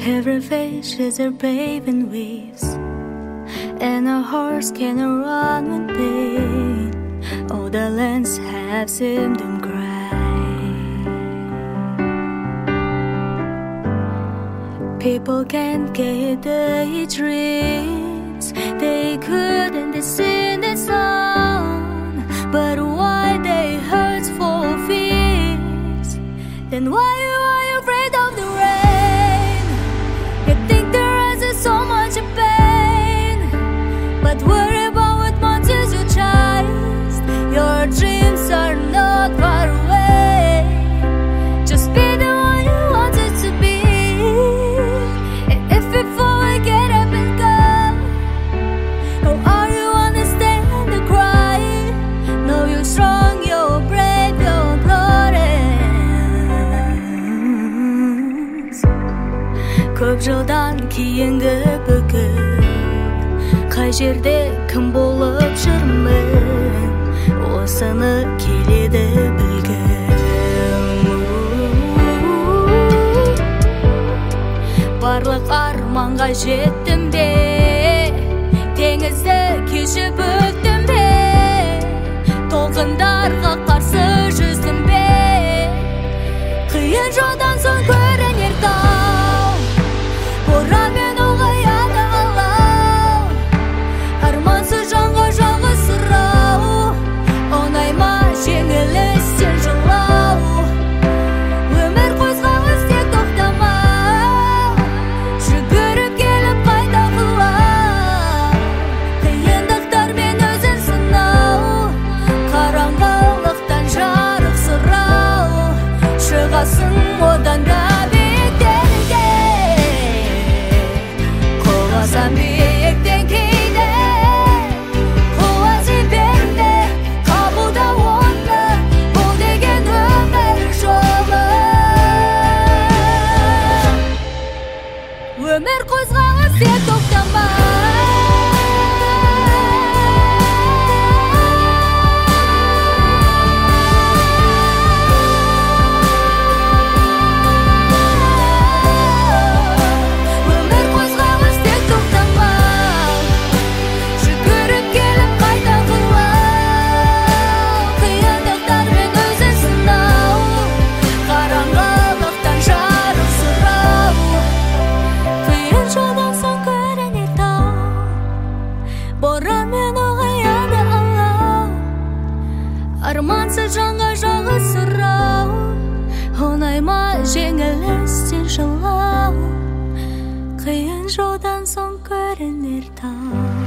Every face is a babe in weaves, and a horse can run with pain. All the lands have seemed to cry. People can't get their dreams, they couldn't sing the song. But why they hurt for fears? Then why are you afraid of the rain? You think there is so much pain, but worry about what monsters you chase. Your dreams are not far away. Just be the one you wanted to be. And if you fall, get up and go. No, are you understand the cry? Know you're strong, you're brave, you're glorious. Көп жылдан кейінгі бүгін, қай жерде кім болып жүрмін, осыны келеді білгім. Барлық арманға жеттім бе, теңізді кешіп өттім бе, толқындарға қарсы жүздім бе. Қиын жолдан соң көрінер тау, боранмен ұлғаяды алау. Армансыз жанға жалғыз сұрау, оңай ма жеңілістен жылау. Өмір қозғалыс тек тоқтамау, жүгіріп келіп қайта құлау. Қиындықтармен өзін сынау, қараңғылықтан жарық сұрау. Шығасың одан да биіктерге, құласам биіктен кейде. Құлазы берді, қабылда оны, бұл деген өмір жолы. Өмір қозғалыс тек тоқтамау. Өмір қозғалыс тек тоқтамау, жүгіріп келіп қайта құлау. Қиындықтармен өзін сынау, қараңғылықтан жарық сұрау. Қиын жолдан соң көрінер тау, боранмен ұлғаяды алау. Армансыз жанға жалғыз сұрау, оңай ма жеңілістен жылау. Қиын жолдан соң көрінер тау.